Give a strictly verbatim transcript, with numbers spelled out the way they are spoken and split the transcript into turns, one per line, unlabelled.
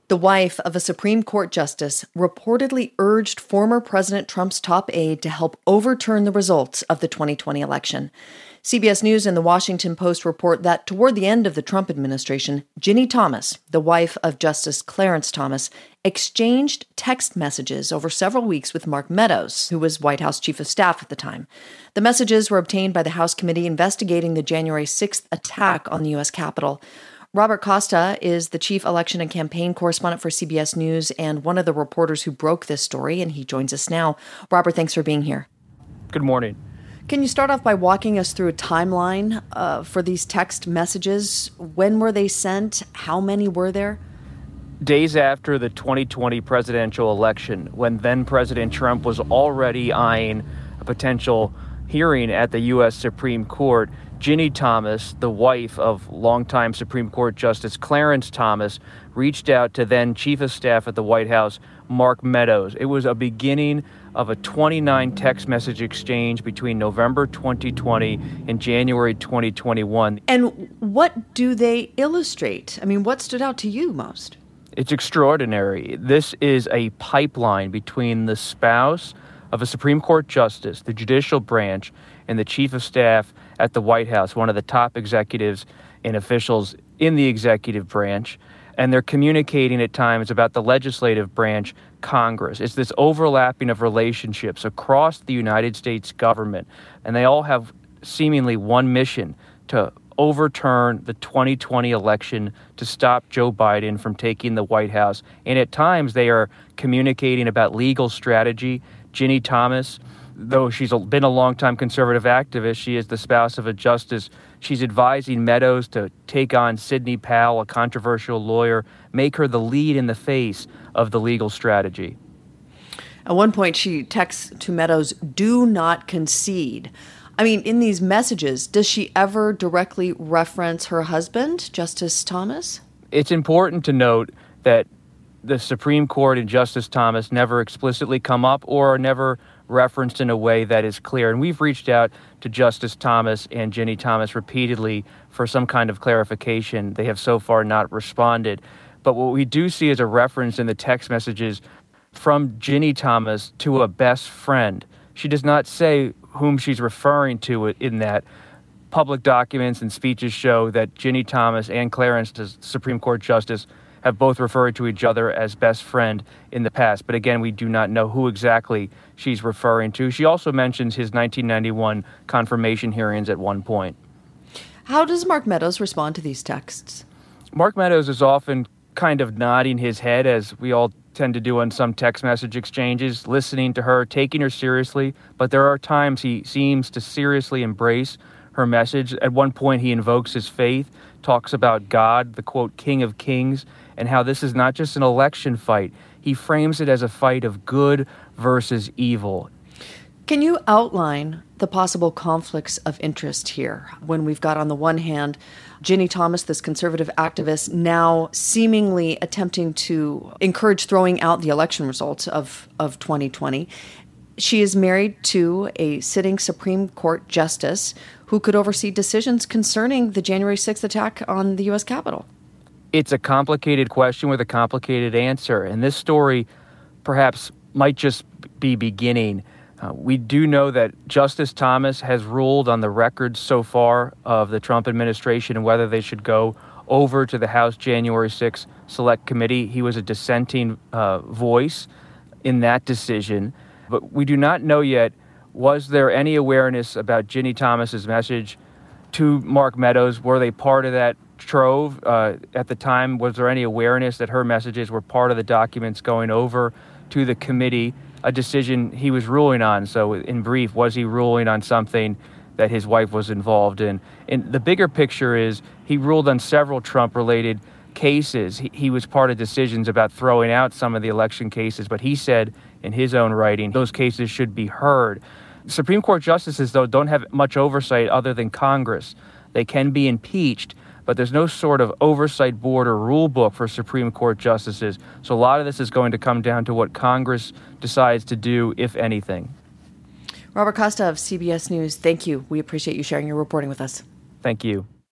The wife of a Supreme Court justice reportedly urged former President Trump's top aide to help overturn the results of the twenty twenty election. C B S News and the Washington Post report that toward the end of the Trump administration, Ginni Thomas, the wife of Justice Clarence Thomas, exchanged text messages over several weeks with Mark Meadows, who was White House Chief of Staff at the time. The messages were obtained by the House committee investigating the January sixth attack on the U S Capitol. Robert Costa is the chief election and campaign correspondent for C B S News and one of the reporters who broke this story, and he joins us now. Robert, thanks for being here.
Good morning.
Can you start off by walking us through a timeline uh, for these text messages? When were they sent? How many were there?
Days after the twenty twenty presidential election, when then-President Trump was already eyeing a potential hearing at the U S Supreme Court, Ginni Thomas, the wife of longtime Supreme Court Justice Clarence Thomas, reached out to then Chief of Staff at the White House, Mark Meadows. It was a beginning of a twenty-nine text message exchange between November twenty twenty and January twenty twenty-one.
And what do they illustrate? I mean, what stood out to you most?
It's extraordinary. This is a pipeline between the spouse of a Supreme Court justice, the judicial branch, and the Chief of Staff at the White House, one of the top executives and officials in the executive branch. And they're communicating at times about the legislative branch, Congress. It's this overlapping of relationships across the United States government. And they all have seemingly one mission: to overturn the twenty twenty election, to stop Joe Biden from taking the White House. And at times they are communicating about legal strategy. Ginni Thomas, though she's been a longtime conservative activist, she is the spouse of a justice. She's advising Meadows to take on Sidney Powell, a controversial lawyer, make her the lead in the face of the legal strategy.
At one point, she texts to Meadows, "Do not concede." I mean, in these messages, does she ever directly reference her husband, Justice Thomas?
It's important to note that the Supreme Court and Justice Thomas never explicitly come up or are never referenced in a way that is clear. And we've reached out to Justice Thomas and Ginni Thomas repeatedly for some kind of clarification. They have so far not responded. But what we do see is a reference in the text messages from Ginni Thomas to a best friend. She does not say whom she's referring to in that. Public documents and speeches show that Ginni Thomas and Clarence, the Supreme Court Justice, have both referred to each other as best friend in the past. But again, we do not know who exactly she's referring to. She also mentions his nineteen ninety-one confirmation hearings at one point.
How does Mark Meadows respond to these texts?
Mark Meadows is often kind of nodding his head, as we all tend to do on some text message exchanges, listening to her, taking her seriously. But there are times he seems to seriously embrace her message. At one point, he invokes his faith, talks about God, the, quote, King of Kings, and how this is not just an election fight. He frames it as a fight of good versus evil.
Can you outline the possible conflicts of interest here when we've got, on the one hand, Ginni Thomas, this conservative activist, now seemingly attempting to encourage throwing out the election results of, of twenty twenty. She is married to a sitting Supreme Court justice who could oversee decisions concerning the January sixth attack on the U S Capitol.
It's a complicated question with a complicated answer, and this story perhaps might just be beginning. Uh, we do know that Justice Thomas has ruled on the records so far of the Trump administration and whether they should go over to the House January sixth Select Committee. He was a dissenting uh, voice in that decision. But we do not know yet, was there any awareness about Ginni Thomas's message to Mark Meadows? Were they part of that trove uh, at the time? Was there any awareness that her messages were part of the documents going over to the committee, a decision he was ruling on? So in brief, was he ruling on something that his wife was involved in? And the bigger picture is he ruled on several Trump-related cases. He, he was part of decisions about throwing out some of the election cases, but he said in his own writing, those cases should be heard. Supreme Court justices, though, don't have much oversight other than Congress. They can be impeached, but there's no sort of oversight board or rule book for Supreme Court justices. So a lot of this is going to come down to what Congress decides to do, if anything.
Robert Costa of C B S News, thank you. We appreciate you sharing your reporting with us.
Thank you.